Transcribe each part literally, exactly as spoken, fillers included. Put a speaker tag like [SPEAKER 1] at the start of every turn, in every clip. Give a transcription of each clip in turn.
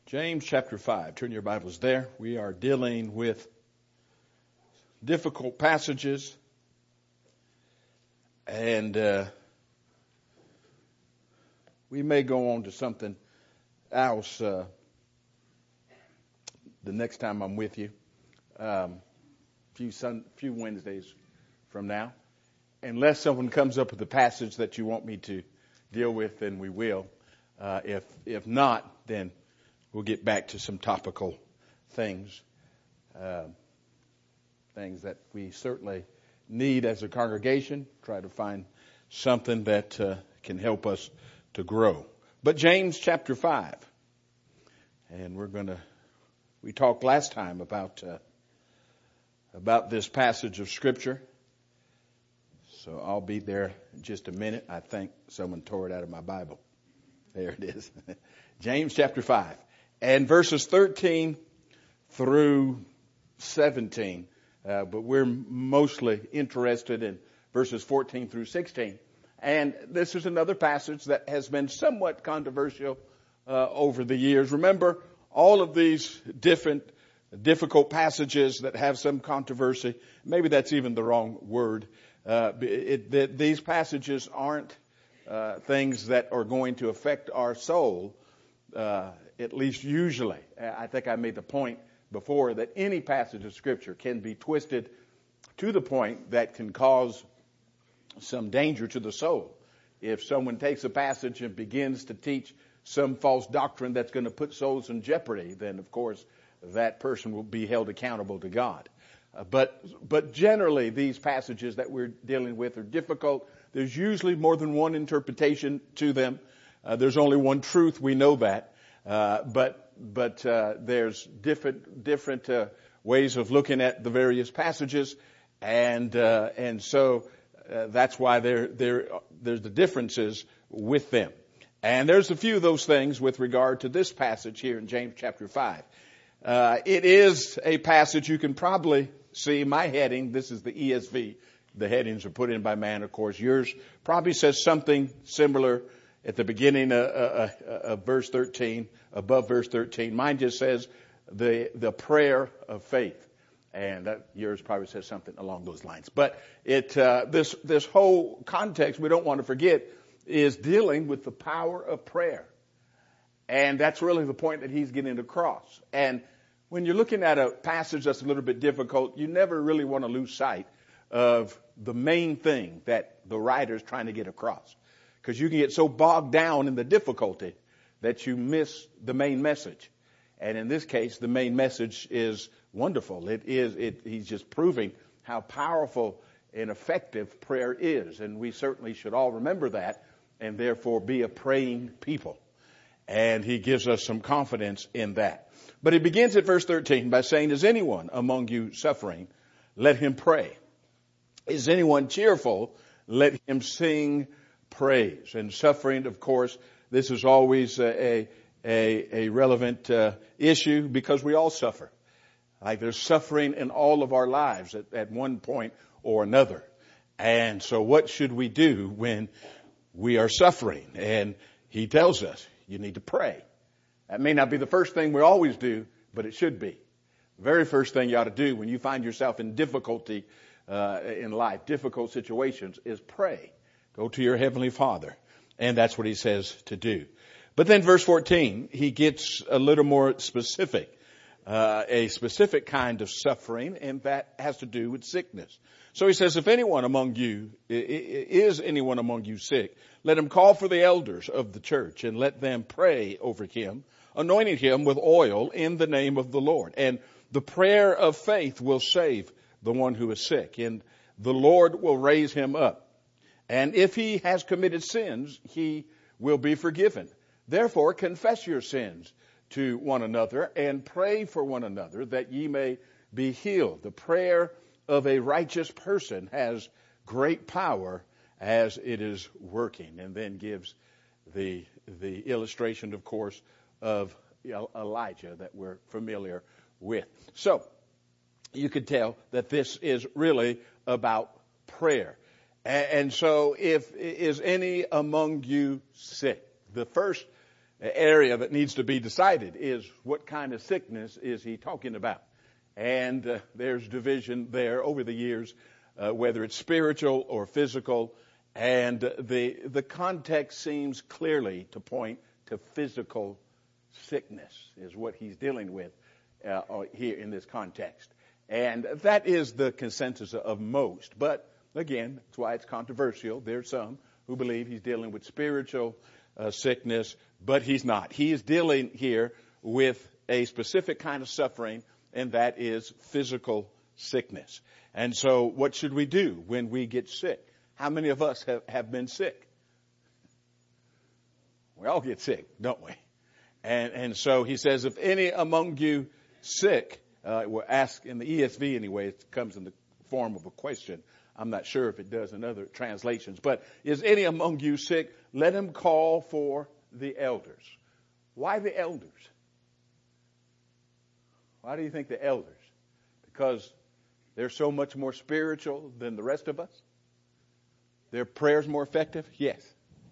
[SPEAKER 1] James chapter five. Turn your Bibles there. We are dealing with difficult passages. And uh, we may go on to something else uh, the next time I'm with you. Um, few sun, few Wednesdays from now. Unless someone comes up with a passage that you want me to deal with, then we will. Uh, if if not, then we'll get back to some topical things, uh, things that we certainly need as a congregation. Try to find something that uh, can help us to grow. But James chapter five, and we're going to. We talked last time about uh, about this passage of Scripture. So I'll be there in just a minute. I think someone tore it out of my Bible. There it is. James chapter five. And verses thirteen through seventeen. Uh, but we're mostly interested in verses fourteen through sixteen. And this is another passage that has been somewhat controversial uh, over the years. Remember, all of these different difficult passages that have some controversy, maybe that's even the wrong word. Uh, it, it, these passages aren't uh, things that are going to affect our soul, uh, at least usually. I think I made the point before that any passage of Scripture can be twisted to the point that can cause some danger to the soul. If someone takes a passage and begins to teach some false doctrine that's going to put souls in jeopardy, then of course that person will be held accountable to God. Uh, but but generally, these passages that we're dealing with are difficult. There's usually more than one interpretation to them. Uh, there's only one truth. We know that. Uh, but but uh, there's different different uh, ways of looking at the various passages, and uh, and so uh, that's why there there there's the differences with them. And there's a few of those things with regard to this passage here in James chapter five. Uh, it is a passage you can probably see my heading. This is the E S V. The headings are put in by man, of course. Yours probably says something similar at the beginning of, of, of verse thirteen, above verse thirteen. Mine just says the the prayer of faith, and that, yours probably says something along those lines. But it uh, this this whole context, we don't want to forget, is dealing with the power of prayer. And that's really the point that he's getting across. And when you're looking at a passage that's a little bit difficult, you never really want to lose sight of the main thing that the writer's trying to get across. Because you can get so bogged down in the difficulty that you miss the main message. And in this case, the main message is wonderful. It is, it, he's just proving how powerful and effective prayer is. And we certainly should all remember that and therefore be a praying people. And he gives us some confidence in that. But he begins at verse thirteen by saying, is anyone among you suffering? Let him pray. Is anyone cheerful? Let him sing praise. And suffering, of course, this is always a, a, a relevant uh, issue because we all suffer. Like there's suffering in all of our lives at, at one point or another. And so what should we do when we are suffering? And he tells us, you need to pray. That may not be the first thing we always do, but it should be. The very first thing you ought to do when you find yourself in difficulty uh, in life, difficult situations, is pray. Go to your Heavenly Father. And that's what he says to do. But then verse fourteen, he gets a little more specific. Uh, a specific kind of suffering, and that has to do with sickness. So he says, if anyone among you, is anyone among you sick, let him call for the elders of the church and let them pray over him, anointing him with oil in the name of the Lord. And the prayer of faith will save the one who is sick, and the Lord will raise him up. And if he has committed sins, he will be forgiven. Therefore, confess your sins to one another and pray for one another that ye may be healed. The prayer of a righteous person has great power as it is working. And then gives the the illustration, of course, of Elijah that we're familiar with. So you could tell that this is really about prayer. And so if is any among you sick? The first area that needs to be decided is what kind of sickness is he talking about. And uh, there's division there over the years, uh, whether it's spiritual or physical. And uh, the the context seems clearly to point to physical sickness is what he's dealing with uh, here in this context. And that is the consensus of most. But again, that's why it's controversial. There's some who believe he's dealing with spiritual uh, sickness, but he's not. He is dealing here with a specific kind of suffering, and that is physical sickness. And so what should we do when we get sick? How many of us have, have been sick? We all get sick, don't we? And and so he says, if any among you sick, uh, we're asked in the E S V anyway, it comes in the form of a question. I'm not sure if it does in other translations. But is any among you sick? Let him call for the elders. Why the elders? Why do you think the elders? Because they're so much more spiritual than the rest of us? Their prayers more effective? Yes.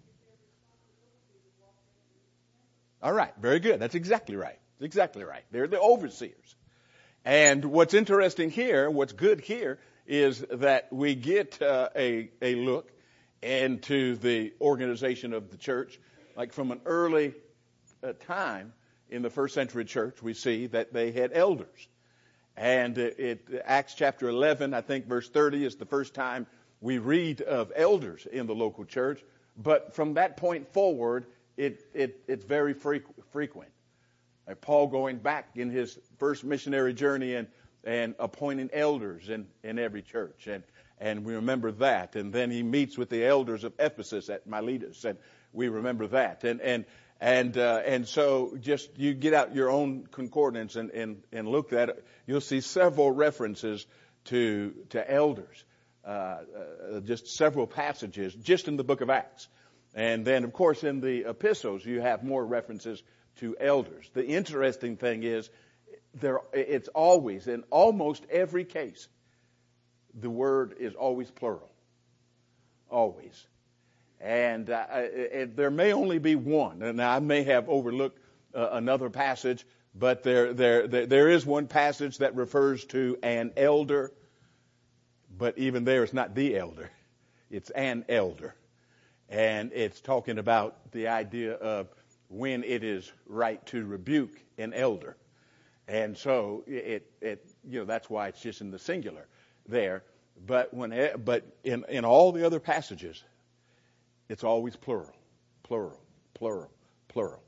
[SPEAKER 1] All right. Very good. That's exactly right. That's exactly right. They're the overseers. And what's interesting here, what's good here, is that we get uh, a a look into the organization of the church. Like from an early uh, time in the first century church, we see that they had elders. And it, it Acts chapter eleven, I think verse thirty is the first time we read of elders in the local church. But from that point forward, it, it it's very frequ- frequent. Like Paul going back in his first missionary journey and and appointing elders in, in every church. And, and we remember that. And then he meets with the elders of Ephesus at Miletus, and we remember that. And, and, and, uh, and so just you get out your own concordance and, and, and look at it. You'll see several references to, to elders, uh, uh, just several passages just in the book of Acts. And then, of course, in the epistles, you have more references to elders. The interesting thing is, There, it's always, in almost every case, the word is always plural. Always. And uh, it, there may only be one, and I may have overlooked uh, another passage, but there, there, there, there is one passage that refers to an elder, but even there it's not the elder. It's an elder. And it's talking about the idea of when it is right to rebuke an elder. And so it, it, you know, that's why it's just in the singular there. But when, but in, in all the other passages, it's always plural, plural, plural, plural.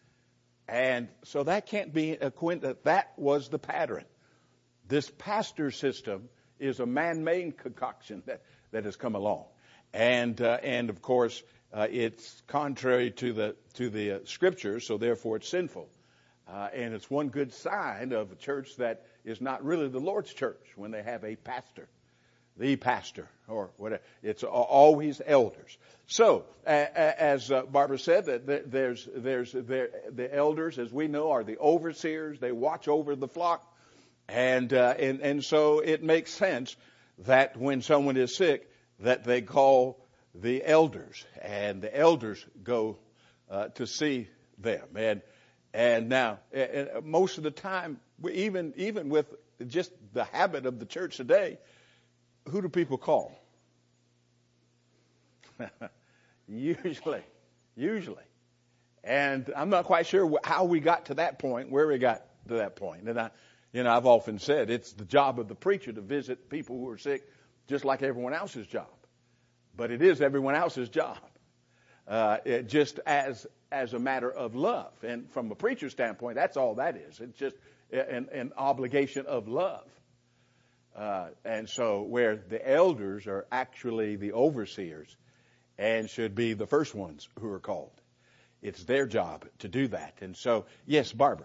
[SPEAKER 1] And so that can't be a coincidence. That was the pattern. This pastor system is a man-made concoction that, that has come along. And, uh, and of course, uh, it's contrary to the, to the uh, scriptures, so therefore it's sinful. Uh, and it's one good sign of a church that is not really the Lord's church when they have a pastor, the pastor, or whatever. It's always elders. So, uh, as uh, Barbara said, that there's there's there, the elders, as we know, are the overseers. They watch over the flock, and uh, and and so it makes sense that when someone is sick, that they call the elders, and the elders go uh, to see them. And And now, and most of the time, even even with just the habit of the church today, who do people call? usually, usually. And I'm not quite sure how we got to that point, where we got to that point. And I, you know, I've often said it's the job of the preacher to visit people who are sick, just like everyone else's job. But it is everyone else's job, uh, it, just as. as a matter of love. And from a preacher's standpoint, that's all that is. It's just an, an obligation of love. Uh, and so where the elders are actually the overseers and should be the first ones who are called. It's their job to do that. And so, yes, Barbara.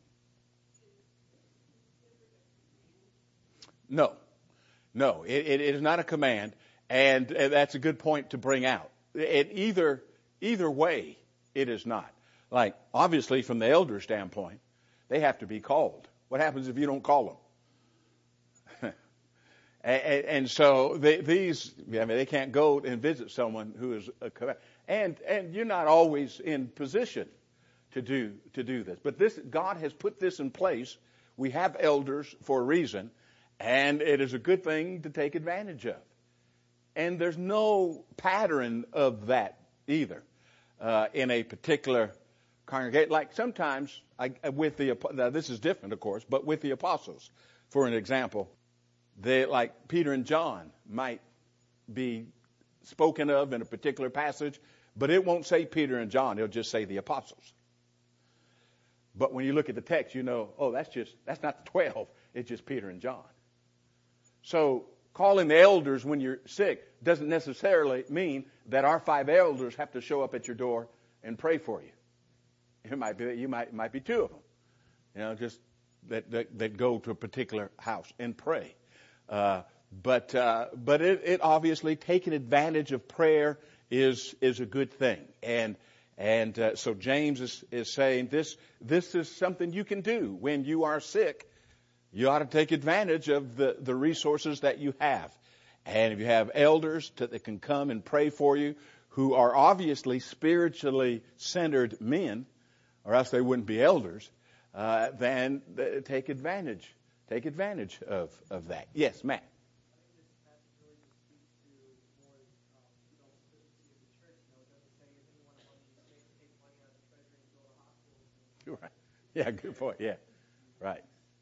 [SPEAKER 1] No. No, it, it is not a command. And, and that's a good point to bring out. It, either, either way, it is not. Like, obviously, from the elder standpoint, they have to be called. What happens if you don't call them? and, and so they, these, I mean, they can't go and visit someone who is a, and and you're not always in position to do to do this. But this God has put this in place. We have elders for a reason, and it is a good thing to take advantage of. And there's no pattern of that either uh, in a particular congregation. Like sometimes I, with the now this is different, of course, but with the apostles, for an example, they like Peter and John might be spoken of in a particular passage, but it won't say Peter and John. It'll just say the apostles. But when you look at the text, you know, oh, that's just that's not the twelve. It's just Peter and John. So calling the elders when you're sick doesn't necessarily mean that our five elders have to show up at your door and pray for you. It might be that you might it might be two of them, you know, just that that, that go to a particular house and pray. Uh, but uh, but it, it obviously taking advantage of prayer is is a good thing, and and uh, so James is is saying this this is something you can do when you are sick. You ought to take advantage of the, the resources that you have. And if you have elders to, that can come and pray for you, who are obviously spiritually centered men, or else they wouldn't be elders, uh, then uh, take advantage. Take advantage of, of that. Yes, Matt. Right. Yeah, good point. Yeah, right.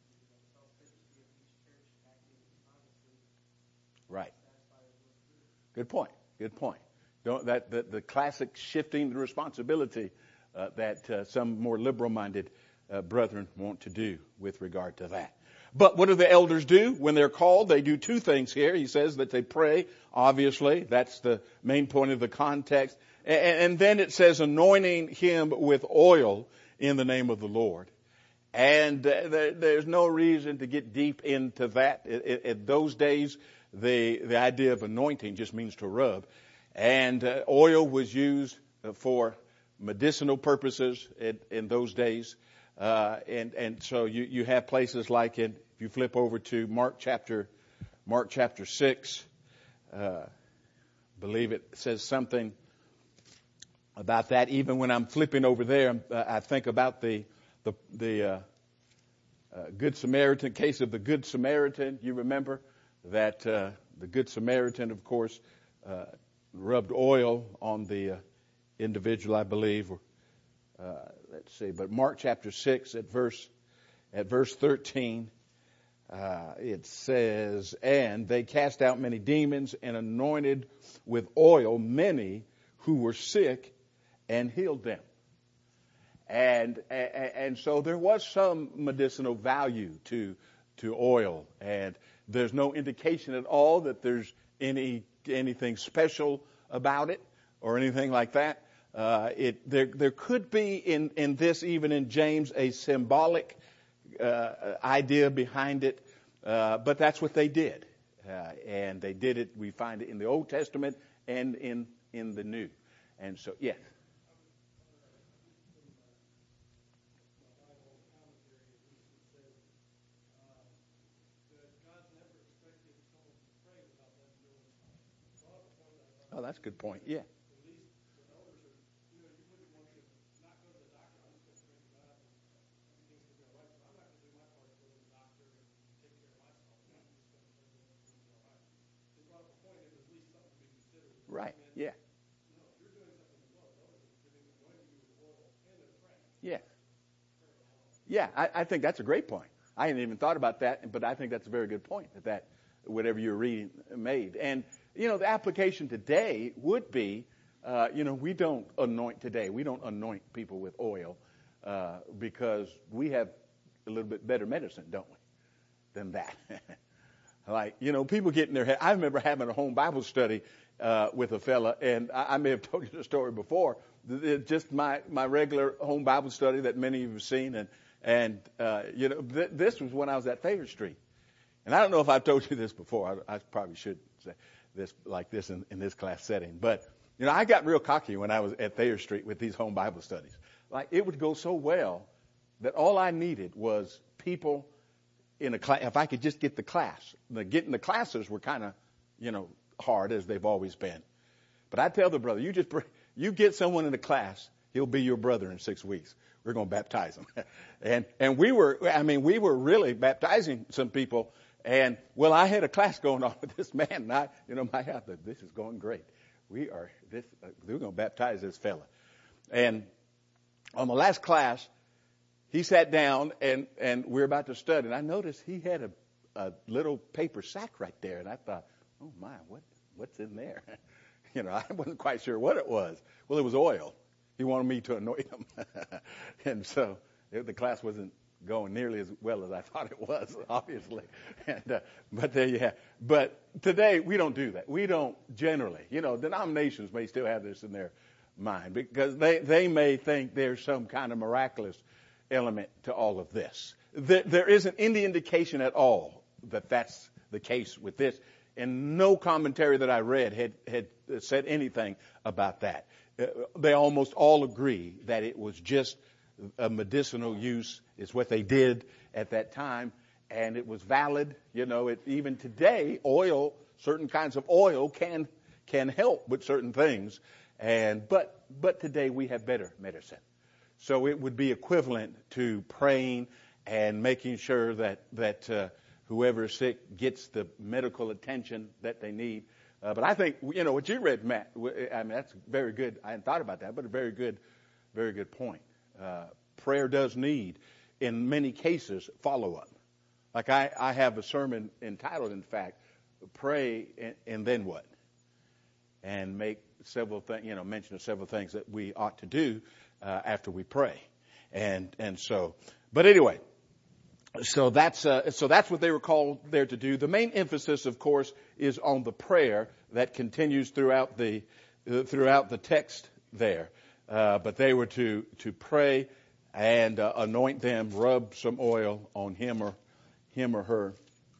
[SPEAKER 1] Right. Good point. Good point. Don't, that the, the classic shifting the responsibility uh, that uh, some more liberal-minded uh, brethren want to do with regard to that. But what do the elders do when they're called? They do two things here. He says that they pray. Obviously, that's the main point of the context. And, and then it says anointing him with oil in the name of the Lord. And uh, there, there's no reason to get deep into that. In those days, the the idea of anointing just means to rub. And uh, oil was used for medicinal purposes in, in those days. Uh, and, and so you, you have places like in, if you flip over to Mark chapter, Mark chapter six, uh, believe it says something about that. Even when I'm flipping over there, uh, I think about the, the, the, uh, uh, Good Samaritan, case of the Good Samaritan. You remember that, uh, the Good Samaritan, of course, uh, rubbed oil on the uh, individual, I believe. Uh, let's see, but Mark chapter six at verse at verse thirteen, uh, it says, "And they cast out many demons and anointed with oil many who were sick, and healed them." And and, and so there was some medicinal value to to oil, and there's no indication at all that there's any anything special about it or anything like that. Uh, it there there could be in in this, even in James, a symbolic uh, idea behind it, uh, but that's what they did, uh, and they did it. We find it in the Old Testament and in in the New, and so yes. Oh, that's a good point. Yeah. Right. Yeah. Yeah. Yeah. I, I think that's a great point. I hadn't even thought about that, but I think that's a very good point that, that whatever you're reading made. And, you know, the application today would be, uh, you know, we don't anoint today. We don't anoint people with oil uh, because we have a little bit better medicine, don't we, than that. Like, you know, people get in their head. I remember having a home Bible study uh, with a fella, and I, I may have told you the story before. It's just my, my regular home Bible study that many of you have seen. And, and uh, you know, th- this was when I was at Thayer Street. And I don't know if I've told you this before. I, I probably should say this like this in, in this class setting. But, you know, I got real cocky when I was at Thayer Street with these home Bible studies. Like, it would go so well that all I needed was people in a class. If I could just get the class. The getting the classes were kind of, you know, hard, as they've always been. But I tell the brother, you just bring, you get someone in the class, He'll be your brother in six weeks. We're going to baptize him. and and we were, I mean, we were really baptizing some people. And, well, I had a class going on with this man. And I, you know, my house, this is going great. We are, this, uh, we're going to baptize this fella. And on the last class, he sat down and, and we were about to study. And I noticed he had a, a little paper sack right there. And I thought, oh, my, what what's in there? You know, I wasn't quite sure what it was. Well, it was oil. He wanted me to anoint him. And so it, the class wasn't going nearly as well as I thought it was, obviously. And, uh, but there you have. But today we don't do that. We don't generally. You know, denominations may still have this in their mind because they, they may think there's some kind of miraculous element to all of this. There, there isn't any indication at all that that's the case with this. And no commentary that I read had, had said anything about that. Uh, they almost all agree that it was just a medicinal use is what they did at that time, and it was valid. You know, it, even today, oil, certain kinds of oil can can help with certain things, and but but today we have better medicine, so it would be equivalent to praying and making sure that that uh, whoever is sick gets the medical attention that they need. Uh, but I think, you know, what you read, Matt, I mean, that's very good. I hadn't thought about that, but a very good, very good point. Uh, prayer does need, in many cases, follow-up. Like I, I have a sermon entitled, in fact, Pray and, and Then What? And make several things, you know, mention of several things that we ought to do uh, after we pray. And and so, but anyway, So that's uh, so that's what they were called there to do. The main emphasis, of course, is on the prayer that continues throughout the uh, throughout the text there. Uh, but they were to to pray and uh, anoint them, rub some oil on him or him or her.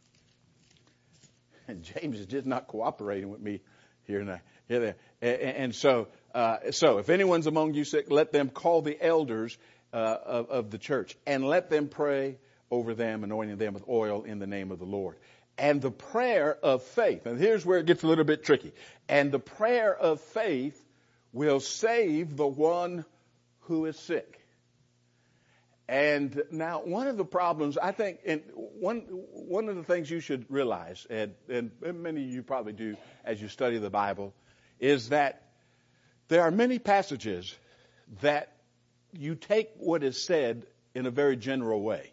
[SPEAKER 1] And James is just not cooperating with me here and there. And, and so uh, so if anyone's among you sick, let them call the elders uh, of, of the church and let them pray over them, anointing them with oil in the name of the Lord. And the prayer of faith, and here's where it gets a little bit tricky. And the prayer of faith will save the one who is sick. And now one of the problems, I think, and one one of the things you should realize, and, and many of you probably do as you study the Bible, is that there are many passages that you take what is said in a very general way,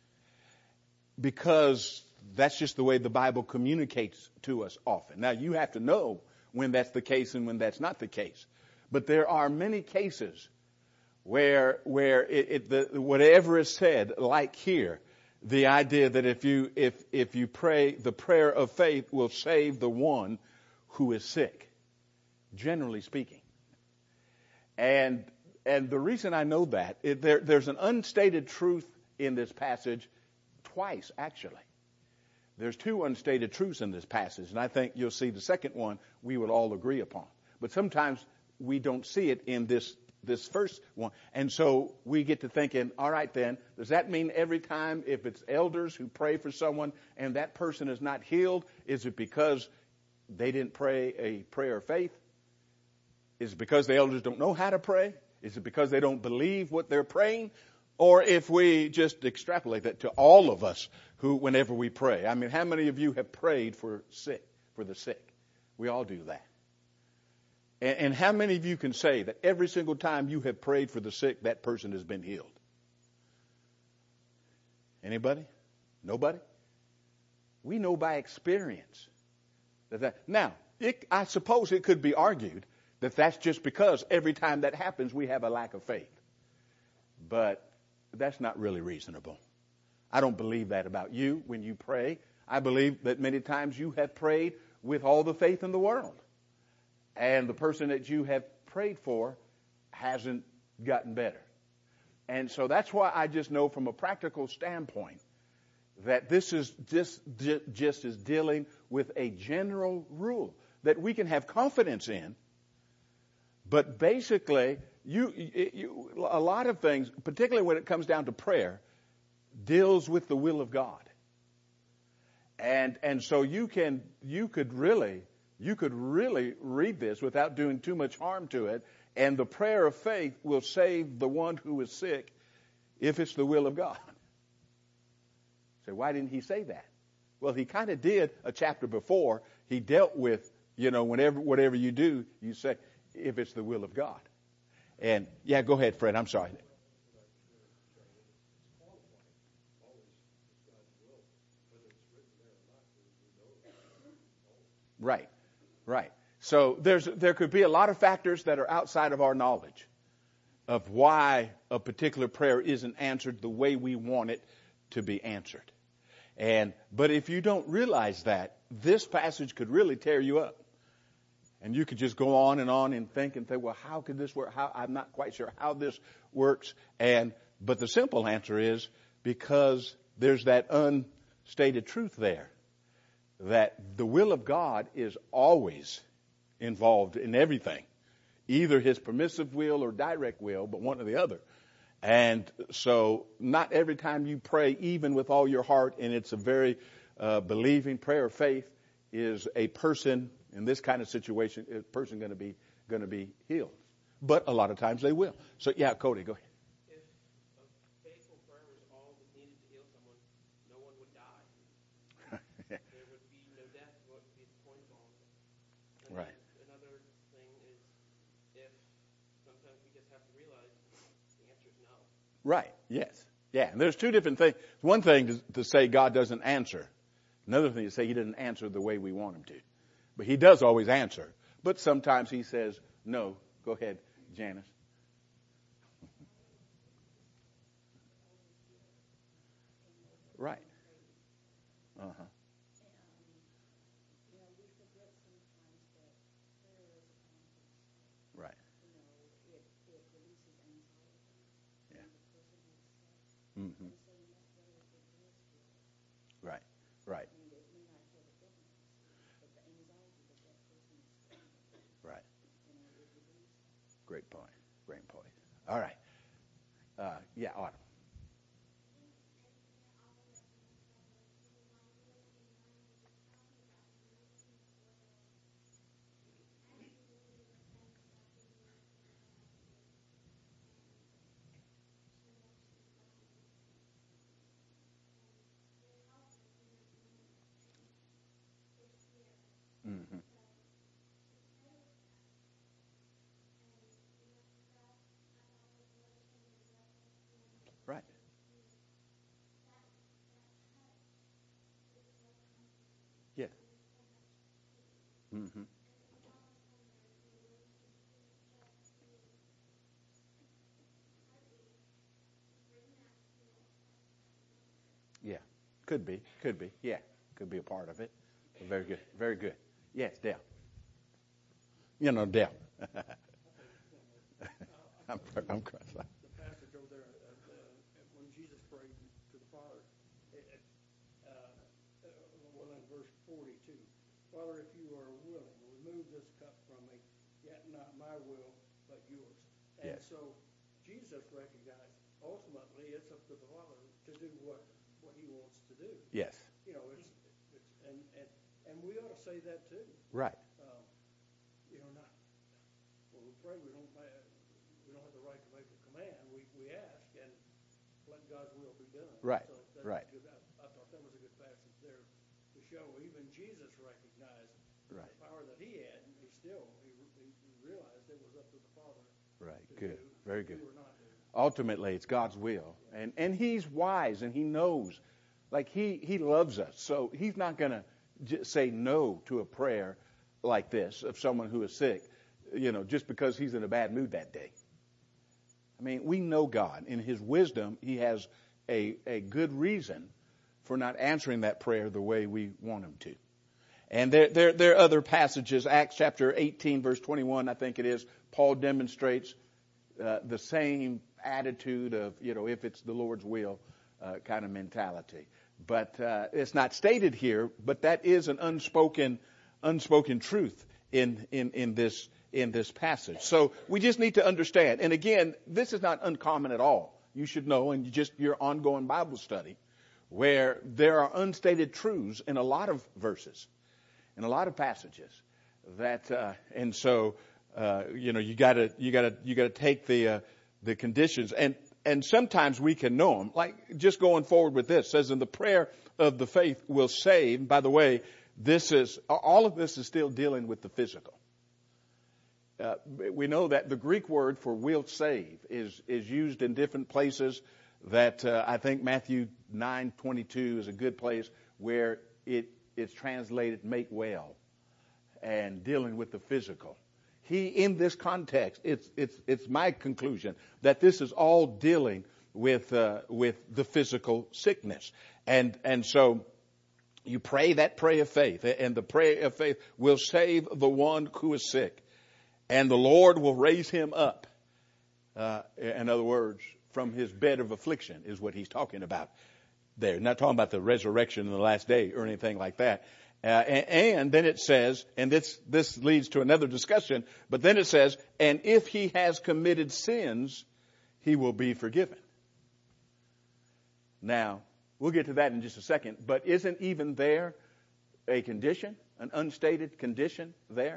[SPEAKER 1] because that's just the way the Bible communicates to us often. Now, you have to know when that's the case and when that's not the case. But there are many cases where where it, it, the, whatever is said, like here, the idea that if you if if you pray, the prayer of faith will save the one who is sick, generally speaking. And and the reason I know that, it, there, there's an unstated truth in this passage. Twice, actually. There's two unstated truths in this passage, and I think you'll see the second one we will all agree upon. But sometimes we don't see it in this this first one. And so we get to thinking, all right then, does that mean every time if it's elders who pray for someone and that person is not healed, is it because they didn't pray a prayer of faith? Is it because the elders don't know how to pray? Is it because they don't believe what they're praying? Or if we just extrapolate that to all of us who, whenever we pray. I mean, how many of you have prayed for sick, for the sick? We all do that. And, and how many of you can say that every single time you have prayed for the sick, that person has been healed? Anybody? Nobody? We know by experience that that. Now, it, I suppose it could be argued that that's just because every time that happens, we have a lack of faith. But that's not really reasonable. I don't believe that about you when you pray. I believe that many times you have prayed with all the faith in the world. And the person that you have prayed for hasn't gotten better. And so that's why I just know from a practical standpoint that this is just, just is dealing with a general rule that we can have confidence in. But basically, you, you, a lot of things, particularly when it comes down to prayer, deals with the will of God. And and so you can you could really you could really read this without doing too much harm to it And the prayer of faith will save the one who is sick if it's the will of God. So why didn't he say that? Well, he kind of did a chapter before. He dealt with, you know, whenever, whatever you do, you say, if it's the will of God. And, yeah, go ahead, Fred. I'm sorry. Right, right. So there's there could be a lot of factors that are outside of our knowledge of why a particular prayer isn't answered the way we want it to be answered. And but if you don't realize that, this passage could really tear you up. And you could just go on and on and think and think, well, how could this work? How I'm not quite sure how this works. And but the simple answer is because there's that unstated truth there. That the will of God is always involved in everything, either his permissive will or direct will, but one or the other. And so not every time you pray, even with all your heart, and it's a very uh, believing prayer of faith, is a person in this kind of situation, is a person going to be going to be healed. But a lot of times they will. So, yeah, Cody, go ahead. Right.
[SPEAKER 2] Another thing is if sometimes we just have to realize the answer is no.
[SPEAKER 1] Right. Yes. Yeah. And there's two different things. One thing to, to say God doesn't answer. Another thing to say he doesn't answer the way we want him to. But he does always answer. But sometimes he says no. Go ahead, Janice. Right. Uh-huh. Right. Mm-hmm. Right. Right. Right. Great point. Great point. All right. Uh, yeah, Autumn. Mm-hmm. Right. Yeah. Mm-hmm. Yeah. Could be. Could be. Yeah. Could be a part of it. Very good. Very good. Yes, Dale. You know, Dale. I'm, I'm cross.
[SPEAKER 3] The passage over there, uh, uh, when Jesus prayed to the Father, it, uh, uh, well, in verse forty-two, Father, if you are willing, remove this cup from me, yet not my will, but yours. And
[SPEAKER 1] Yes.
[SPEAKER 3] so Jesus recognized ultimately it's up to the Father to do what, what he wants to do.
[SPEAKER 1] Yes.
[SPEAKER 3] You know, it's, it's and, and, and we ought to say that too.
[SPEAKER 1] Right.
[SPEAKER 3] Um, you know, not when we pray, we don't uh, we don't have the right to make a command. We we ask and let God's will be done.
[SPEAKER 1] Right.
[SPEAKER 3] So that's
[SPEAKER 1] Right.
[SPEAKER 3] Good. I, I thought that was a good passage there to show even Jesus recognized
[SPEAKER 1] Right.
[SPEAKER 3] the power that he had. He still he, he realized it was up to the Father.
[SPEAKER 1] Right.
[SPEAKER 3] To
[SPEAKER 1] Good.
[SPEAKER 3] do,
[SPEAKER 1] Very
[SPEAKER 3] to
[SPEAKER 1] good.
[SPEAKER 3] do or not do.
[SPEAKER 1] Ultimately, it's God's will, and and He's wise and He knows, like He He loves us, so He's not going to j- say no to a prayer like this of someone who is sick, you know, just because he's in a bad mood that day. I mean, we know God. In His wisdom, He has a a good reason for not answering that prayer the way we want Him to. And there there there are other passages. Acts chapter eighteen, verse twenty-one, I think it is. Paul demonstrates uh, the same attitude of, you know, if it's the Lord's will uh, kind of mentality. But uh, it's not stated here, but that is an unspoken unspoken truth in, in, in this in this passage. So we just need to understand. And again, this is not uncommon at all. You should know, and you just your ongoing Bible study, where there are unstated truths in a lot of verses, in a lot of passages. That uh, and so uh, you know, you gotta, you gotta, you gotta take the, uh, the conditions, and, and sometimes we can know them. Like, just going forward with this, says, in the prayer of the faith will save. By the way, this is, all of this is still dealing with the physical. Uh, we know that the Greek word for will save is, is used in different places. That, uh, I think Matthew nine twenty-two is a good place where it, it's translated make well, and dealing with the physical. He, in this context, it's, it's, it's my conclusion that this is all dealing with, uh, with the physical sickness. And, and so you pray that prayer of faith, and the prayer of faith will save the one who is sick, and the Lord will raise him up. Uh, in other words, from his bed of affliction is what he's talking about there. Not talking about the resurrection in the last day or anything like that. Uh, and, and then it says, and this, this leads to another discussion, but then it says, and if he has committed sins, he will be forgiven. Now, we'll get to that in just a second, but isn't even there a condition, an unstated condition there?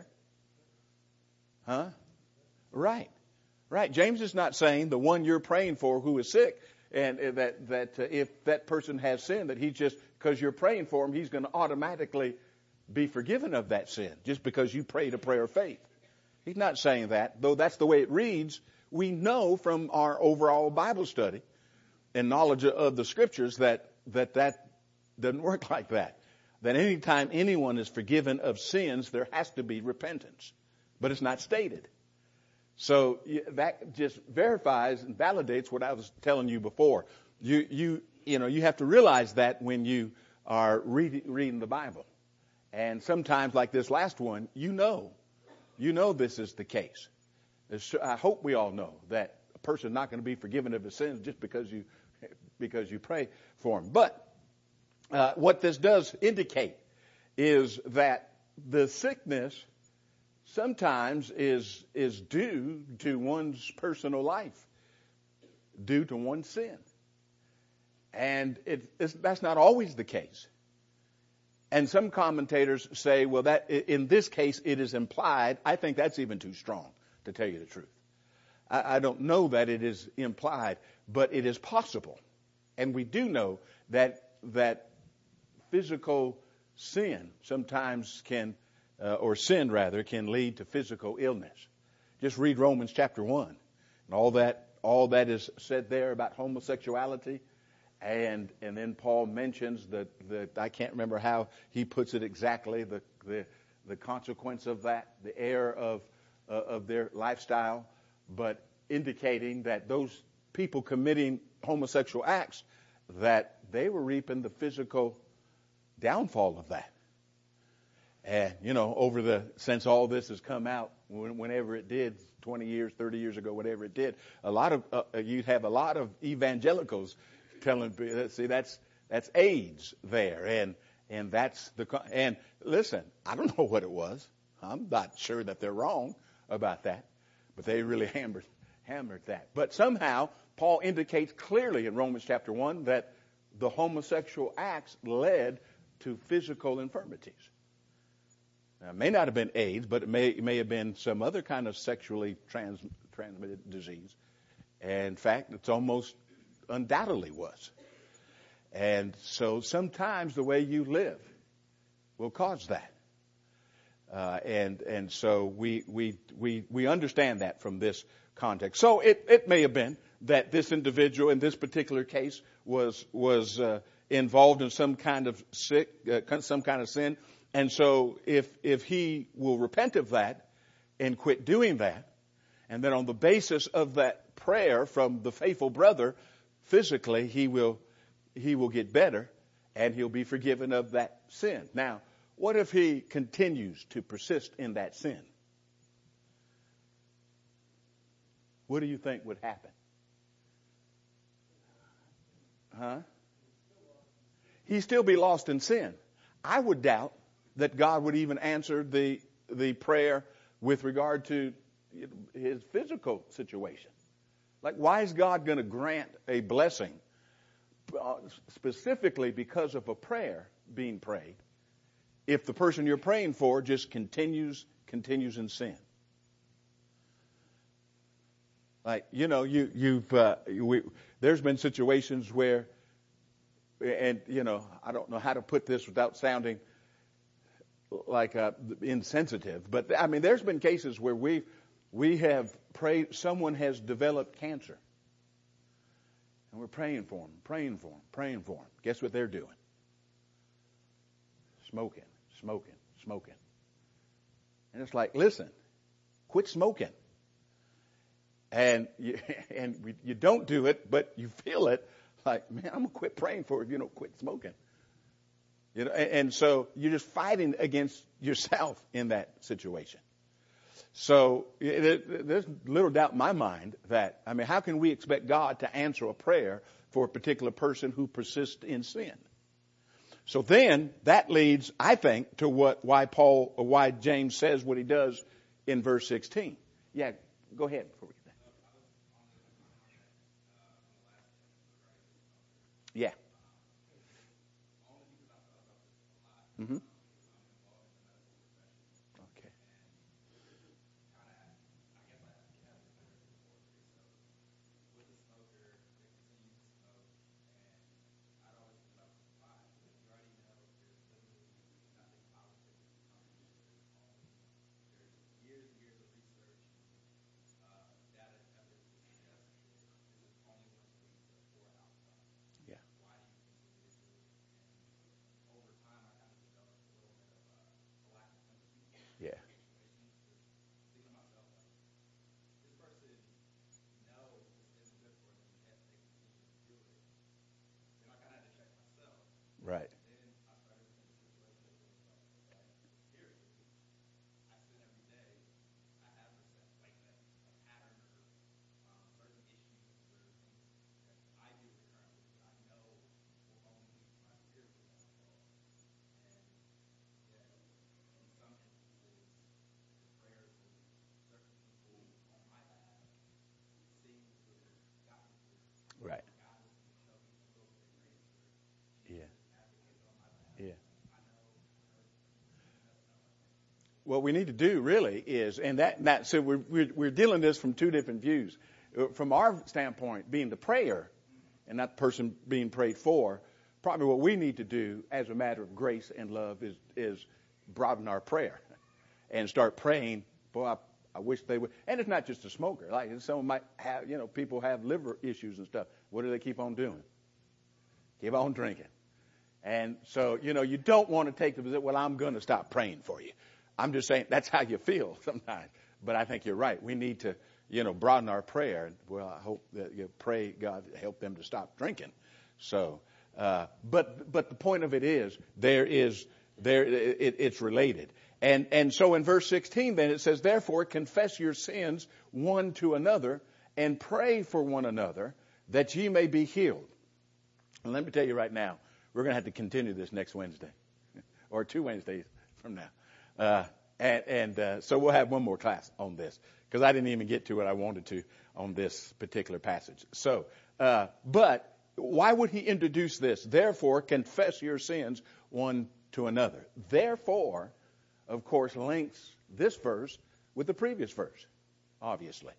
[SPEAKER 1] Huh? Right. Right. James is not saying the one you're praying for who is sick, and that, that uh, if that person has sin, that he just, because you're praying for him, he's going to automatically be forgiven of that sin just because you prayed a prayer of faith. He's not saying that, though that's the way it reads. We know from our overall Bible study and knowledge of the scriptures that that, that doesn't work like that. That anytime anyone is forgiven of sins, there has to be repentance. But it's not stated. So that just verifies and validates what I was telling you before. You, you, you know, you have to realize that when you are read, reading the Bible. And sometimes, like this last one, you know, you know this is the case. I hope we all know that a person is not going to be forgiven of his sins just because you, because you pray for him. But uh, what this does indicate is that the sickness sometimes is is due to one's personal life, due to one's sin. And it, it's, that's not always the case. And some commentators say, well, that in this case it is implied. I think that's even too strong, to tell you the truth. I, I don't know that it is implied, but it is possible. And we do know that that physical sin sometimes can Uh, or sin rather, can lead to physical illness. Just read Romans chapter one. And all that, all that is said there about homosexuality. And, and then Paul mentions that, the, I can't remember how he puts it exactly, the, the, the consequence of that, the error of, uh, of their lifestyle, but indicating that those people committing homosexual acts, that they were reaping the physical downfall of that. And, you know, over the, since all this has come out, whenever it did, twenty years, thirty years ago, whatever it did, a lot of, uh, you'd have a lot of evangelicals telling, see, that's, that's AIDS there. And, and that's the, and listen, I don't know what it was. I'm not sure that they're wrong about that, but they really hammered, hammered that. But somehow, Paul indicates clearly in Romans chapter one that the homosexual acts led to physical infirmities. Now, it may not have been AIDS, but it may, it may have been some other kind of sexually trans, transmitted disease. And in fact, it's almost undoubtedly was. And so sometimes the way you live will cause that. Uh, and and so we we we we understand that from this context. So it, it may have been that this individual in this particular case was was uh, involved in some kind of sick, uh, some kind of sin. And so if if he will repent of that and quit doing that, and then on the basis of that prayer from the faithful brother, physically he will he will get better and he'll be forgiven of that sin. Now, what if he continues to persist in that sin? What do you think would happen? Huh? He'd still be lost in sin. I would doubt that God would even answer the the prayer with regard to his physical situation. Like, why is God going to grant a blessing uh, specifically because of a prayer being prayed if the person you're praying for just continues continues in sin? Like, you know, you, you've, uh, we, there's been situations where, and, you know, I don't know how to put this without sounding like uh, insensitive, but I mean, there's been cases where we, we have prayed, someone has developed cancer. And we're praying for them, praying for them, praying for them. Guess what they're doing? Smoking, smoking, smoking. And it's like, listen, quit smoking. And you, and we, you don't do it, but you feel it. Like, man, I'm going to quit praying for you if you don't quit smoking. You know, and, and so you're just fighting against yourself in that situation. So it, it, there's little doubt in my mind that, I mean, how can we expect God to answer a prayer for a particular person who persists in sin? So then that leads, I think, to what why Paul or why James says what he does in verse sixteen. Yeah, go ahead. Yeah. Mm-hmm. Okay. Yeah. Yeah. Right. Right. Yeah. Yeah. What we need to do really is, and that, that so we're, we're, we're dealing this from two different views. From our standpoint, being the prayer and not the person being prayed for, probably what we need to do as a matter of grace and love is, is broaden our prayer and start praying. Boy, I, I wish they would. And it's not just a smoker. Like someone might have, you know, people have liver issues and stuff. What do they keep on doing? Keep on drinking. And so, you know, you don't want to take the position, well, I'm going to stop praying for you. I'm just saying that's how you feel sometimes. But I think you're right. We need to, you know, broaden our prayer. Well, I hope that you pray God help them to stop drinking. So, uh, but but the point of it is there is there it, it's related. And and so in verse sixteen, then it says, therefore confess your sins one to another and pray for one another that ye may be healed. And let me tell you right now, we're going to have to continue this next Wednesday or two Wednesdays from now. Uh, and and uh, so we'll have one more class on this because I didn't even get to what I wanted to on this particular passage. So, uh, but why would he introduce this? Therefore, confess your sins one to another. Therefore, of course, links this verse with the previous verse, obviously.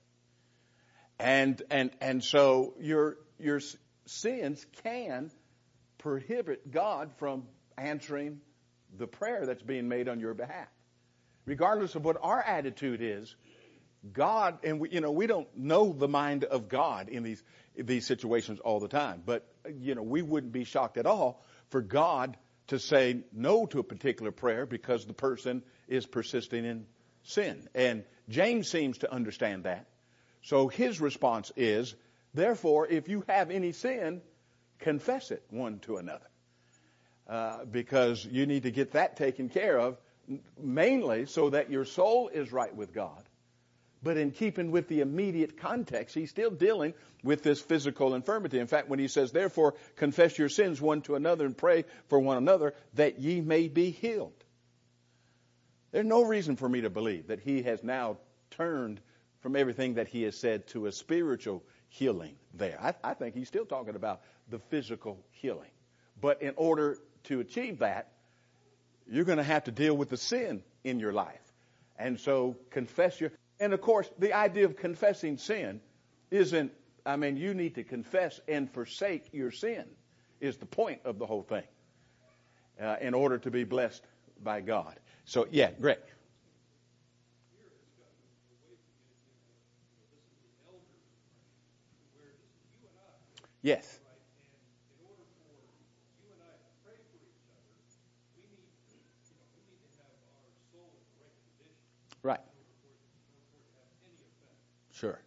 [SPEAKER 1] And and and so your your sins can prohibit God from answering the prayer that's being made on your behalf. Regardless of what our attitude is, God, and we, you know, we don't know the mind of God in these in these situations all the time, but you know, we wouldn't be shocked at all for God to say no to a particular prayer because the person is persisting in sin. And James seems to understand that. So his response is, therefore, if you have any sin, confess it one to another. Uh, because you need to get that taken care of, mainly so that your soul is right with God. But in keeping with the immediate context, he's still dealing with this physical infirmity. In fact, when he says, therefore, confess your sins one to another and pray for one another that ye may be healed. There's no reason for me to believe that he has now turned from everything that he has said to a spiritual healing there. I, I think he's still talking about the physical healing. But in order to achieve that, you're going to have to deal with the sin in your life. And so confess your... And of course, the idea of confessing sin isn't, I mean, you need to confess and forsake your sin is the point of the whole thing uh, in order to be blessed by God. So, yeah, Greg. Yes. Right. Sure.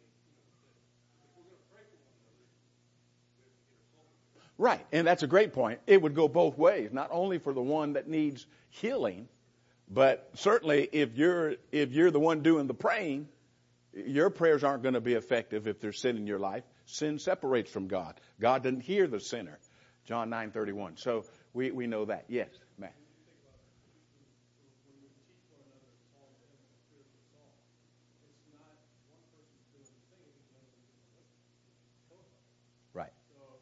[SPEAKER 1] Right, and that's a great point. It would go both ways, not only for the one that needs healing, but certainly if you're if you're the one doing the praying, your prayers aren't going to be effective if there's sin in your life. Sin separates from God. God doesn't hear the sinner. John nine thirty-one. So we, we know that. Yes, Matt. Right.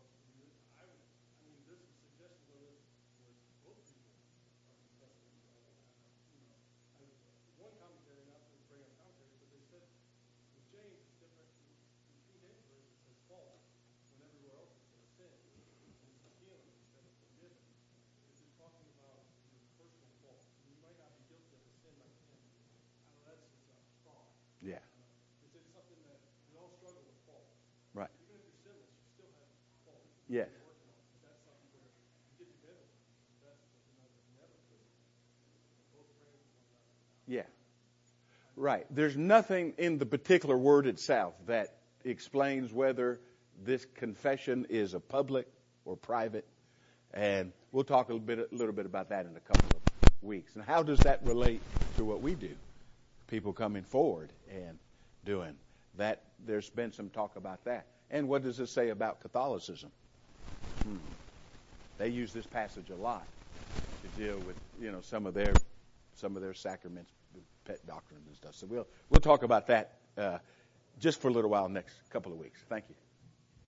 [SPEAKER 1] Yeah. Right. Yes. Yeah. Right. There's nothing in the particular word itself that explains whether this confession is a public or private. And we'll talk a little bit, a little bit about that in a couple of weeks. And how does that relate to what we do? People coming forward and doing that. There's been some talk about that. And what does it say about Catholicism? Hmm. They use this passage a lot to deal with, you know, some of their some of their sacraments, pet doctrines and stuff. So we'll we'll talk about that uh, just for a little while next couple of weeks. Thank you.